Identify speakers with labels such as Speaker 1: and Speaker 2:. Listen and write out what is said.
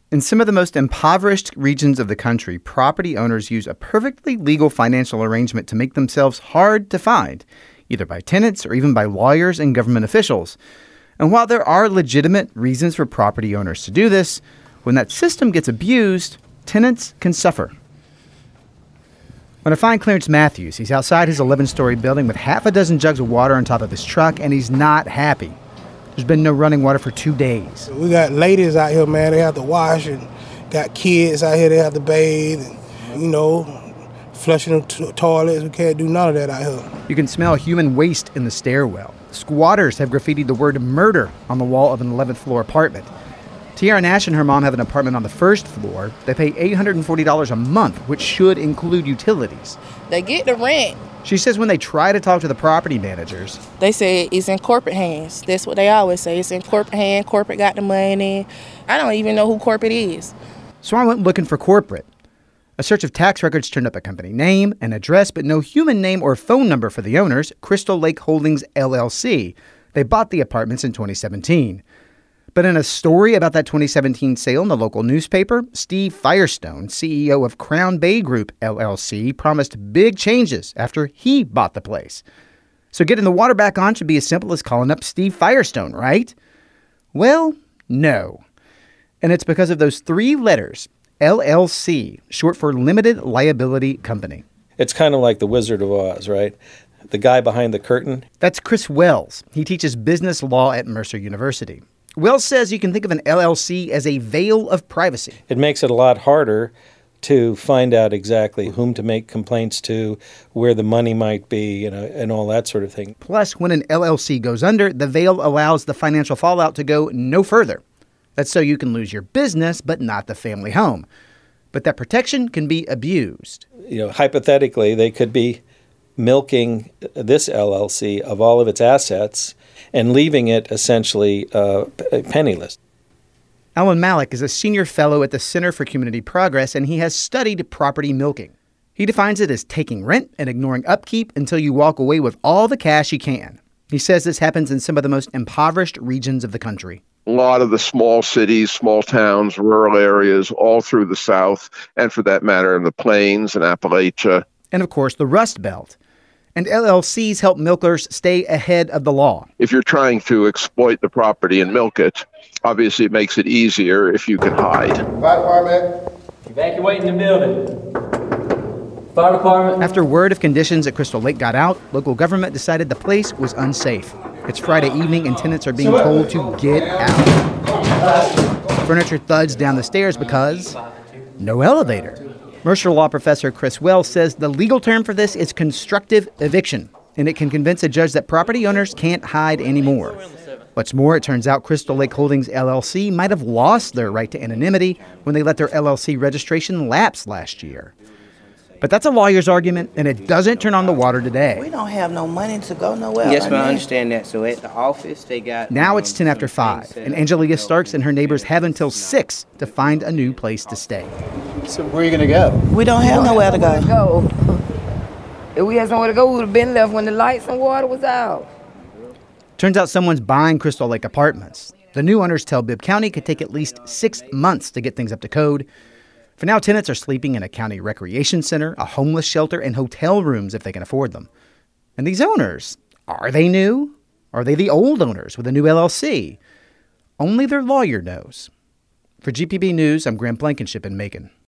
Speaker 1: In some of the most impoverished regions of the country, property owners use a perfectly legal financial arrangement to make themselves hard to find, either by tenants or even by lawyers and government officials. And while there are legitimate reasons for property owners to do this, when that system gets abused, tenants can suffer. When I find Clarence Matthews, he's outside his 11-story building with half a dozen jugs of water on top of his truck, and he's not happy. There's been no running water for 2 days.
Speaker 2: We got ladies out here, man. They have to wash, and got kids out here. They have to bathe, and, flushing the toilets. We can't do none of that out here.
Speaker 1: You can smell human waste in the stairwell. Squatters have graffitied the word murder on the wall of an 11th floor apartment. Tiara Nash and her mom have an apartment on the first floor. They pay $840 a month, which should include utilities.
Speaker 3: They get the rent.
Speaker 1: She says when they try to talk to the property managers,
Speaker 3: they say it's in corporate hands. That's what they always say. It's in corporate hands. Corporate got the money. I don't even know who corporate is.
Speaker 1: So I went looking for corporate. A search of tax records turned up a company name, an address, but no human name or phone number for the owners, Crystal Lake Holdings, LLC. They bought the apartments in 2017. But in a story about that 2017 sale in the local newspaper, Steve Firestone, CEO of Crown Bay Group, LLC, promised big changes after he bought the place. So getting the water back on should be as simple as calling up Steve Firestone, right? Well, no. And it's because of those 3 letters, LLC, short for Limited Liability Company.
Speaker 4: It's kind of like the Wizard of Oz, right? The guy behind the curtain.
Speaker 1: That's Chris Wells. He teaches business law at Mercer University. Wells says you can think of an LLC as a veil of privacy.
Speaker 4: It makes it a lot harder to find out exactly whom to make complaints to, where the money might be, and all that sort of thing.
Speaker 1: Plus, when an LLC goes under, the veil allows the financial fallout to go no further. That's so you can lose your business, but not the family home. But that protection can be abused.
Speaker 4: Hypothetically, they could be milking this LLC of all of its assets and leaving it essentially penniless.
Speaker 1: Alan Malik is a senior fellow at the Center for Community Progress, and he has studied property milking. He defines it as taking rent and ignoring upkeep until you walk away with all the cash you can. He says this happens in some of the most impoverished regions of the country.
Speaker 5: A lot of the small cities, small towns, rural areas, all through the South, and for that matter in the Plains and Appalachia.
Speaker 1: And of course, the Rust Belt. And LLCs help milkers stay ahead of the law.
Speaker 5: If you're trying to exploit the property and milk it, obviously it makes it easier if you can hide.
Speaker 6: Fire department. Evacuating the building. Fire department.
Speaker 1: After word of conditions at Crystal Lake got out, local government decided the place was unsafe. It's Friday evening and tenants are being told to get out. Furniture thuds down the stairs because no elevator. Mercer law professor Chris Wells says the legal term for this is constructive eviction, and it can convince a judge that property owners can't hide anymore. What's more, it turns out Crystal Lake Holdings LLC might have lost their right to anonymity when they let their LLC registration lapse last year. But that's a lawyer's argument, and it doesn't turn on the water today.
Speaker 7: We don't have no money to go nowhere.
Speaker 8: Yes, but I understand that. So at the office, they got...
Speaker 1: Now it's 10 after 5, and Angelia Starks and her neighbors have until 6 to find a new place to stay.
Speaker 6: So where are you going to go?
Speaker 7: We don't have nowhere to go.
Speaker 9: If we had somewhere to go, we would have been left when the lights and water was out.
Speaker 1: Turns out someone's buying Crystal Lake apartments. The new owners tell Bibb County it could take at least 6 months to get things up to code. For now, tenants are sleeping in a county recreation center, a homeless shelter, and hotel rooms if they can afford them. And these owners, are they new? Are they the old owners with a new LLC? Only their lawyer knows. For GPB News, I'm Grant Blankenship in Macon.